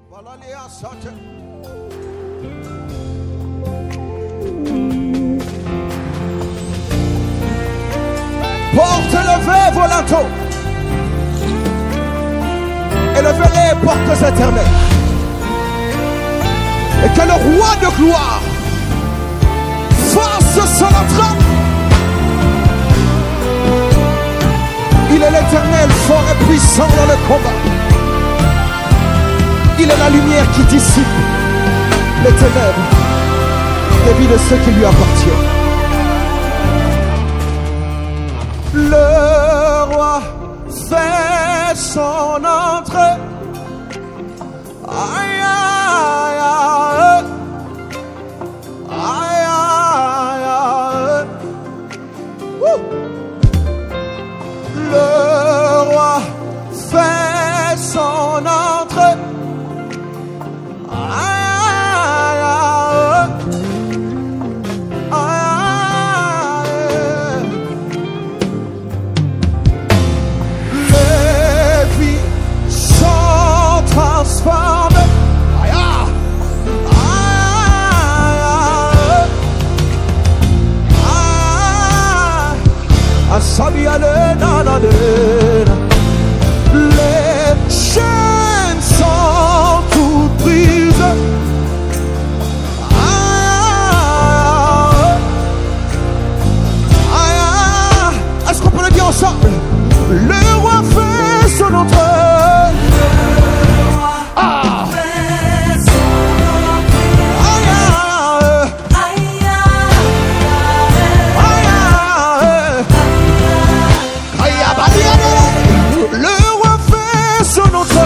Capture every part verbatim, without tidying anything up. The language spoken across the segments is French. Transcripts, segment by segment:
Portes levées, vos linteaux, et levez les portes éternelles, et que le roi de gloire fasse son entrée. Il est l'Éternel, fort et puissant dans le combat. Il est la lumière qui dissipe les ténèbres des vies de ceux qui lui appartiennent. Le roi fait son entrée. Aïe, aïe, aïe. Aïe, aïe, aïe. Wouh. Le roi fait son entrée. Aïe, aïe, aïe. Les vies sont transformées. Aïe, les chaînes sont toutes brises. Est-ce qu'on peut le dire ensemble? Le roi fait son entrée. Ah. Le roi fait son entrée.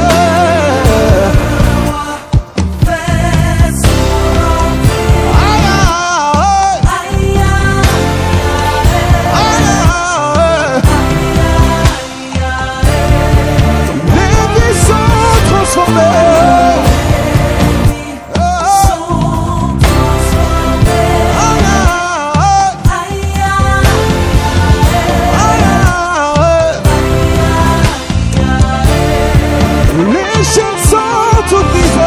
Les vies sont transformées. Les chaînes sont toutes brisées.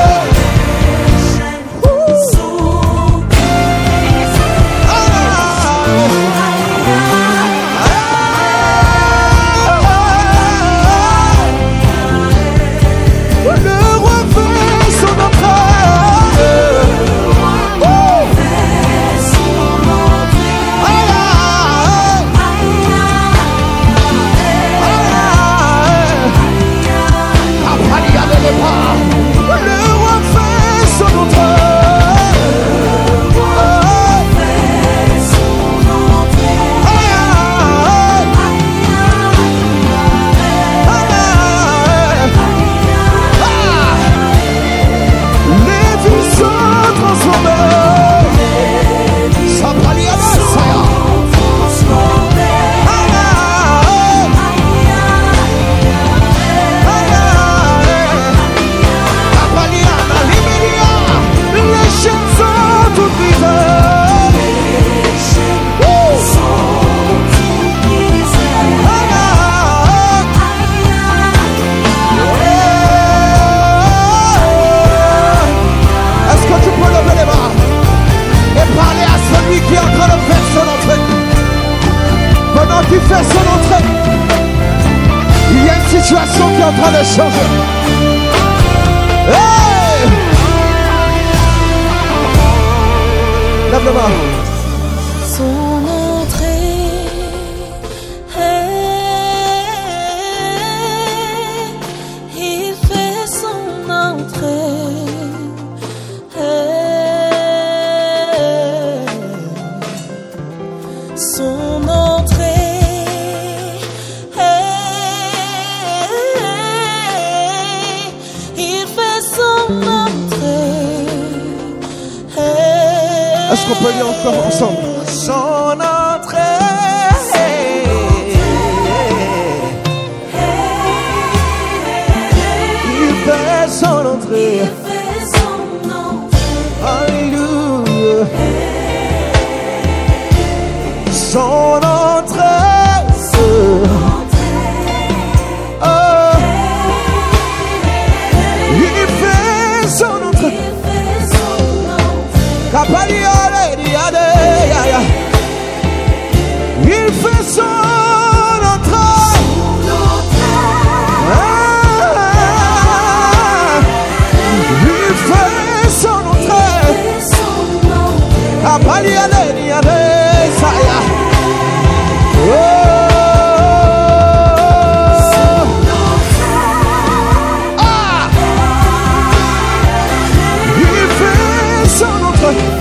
Le roi fait son entrée. Le roi fait son entrée. Les vies sont transformées. Ça palie à la salle. Les chaînes sont toutes brisées. Est-ce que tu peux lever les bras et parler à celui qui est en train de faire son entrée? Pendant qu'il fait son entrée, il y a une situation qui est en train de changer. Hey! Lève le bras. Son entrée, il fait son entrée, son entrée, il fait son entrée. Est-ce qu'on peut lire encore ensemble? Son entrée. Il fait son entrée. Alléluia. Son entrée. Oh. Il fait Il fait son entrée. Ah, il fait son entrée. Apali aleni ade saya. Oh, ah, il fait son entrée.